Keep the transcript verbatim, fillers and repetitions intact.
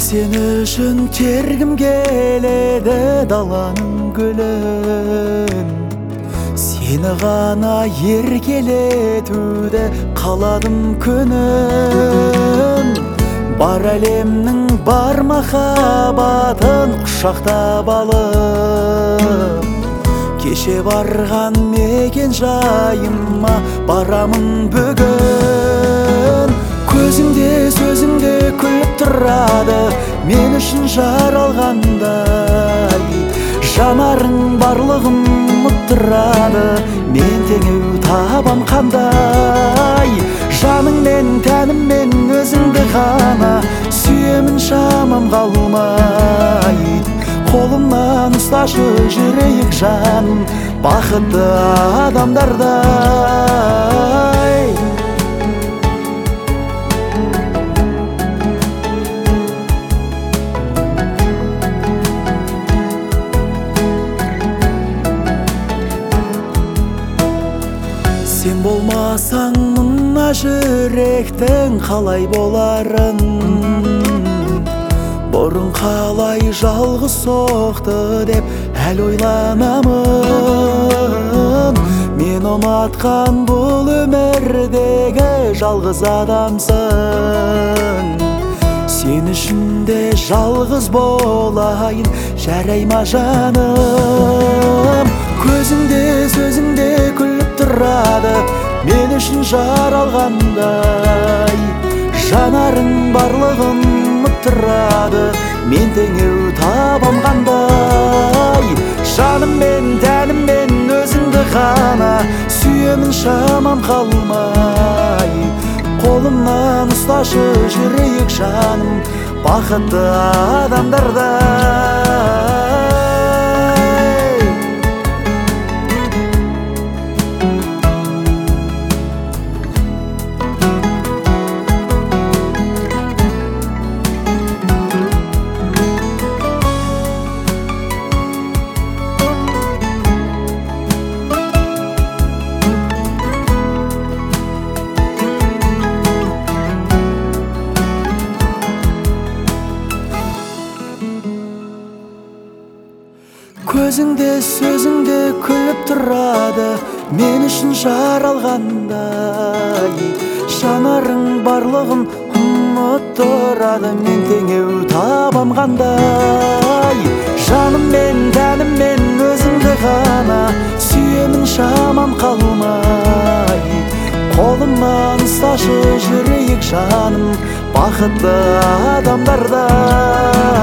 Sen үшін тергім келеді даланың гүлін, сені ғана еркелетуді қаладым күнім. Бар әлемнің бар махаббатын құшақтап алып, кеше барған мекен жайыма барамын бүгін. Көзіңде сөзіңде күліп тұрады, мен үшін жаралғандай. Жанарың барлығын ұмыттырады, мен теңеу табам қандай. Жаныңмен тәніммен өзіңді ғана сүйемін, шамам қалмай. Қолымнан ұсташы жүрейік жаным, бақытты адамдардай. Сен болмасаң мына жүректің қалай боларын, бұрын қалай жалғыз соқты деп әл ойланамын. Мен ұнатқан бұл өмірдегі жалғыз адамсың. Сен үшін де жалғыз болайын, жарай ма жаным? Көзіңде сөзіңде күліп тұрады, мен үшін жаралғандай. Жанарың барлығын ұмыттырады, мен теңеу табам қандай. Жаныммен тәніммен өзіңді ғана сүйемін, шамам қалмай. Қолымнан ұсташы жүрейік жаным, бақытты адамдардай. Көзіңде сөзіңде күліп тұрады, мен үшін жаралғандай. Жанарың барлығын ұмыттырады, мен теңеу табам қандай. Жаныммен тәніммен өзіңді ғана сүйемін, шамам қалмай. Қолымнан ұсташы жүрейік жаным, бақытты адамдардай.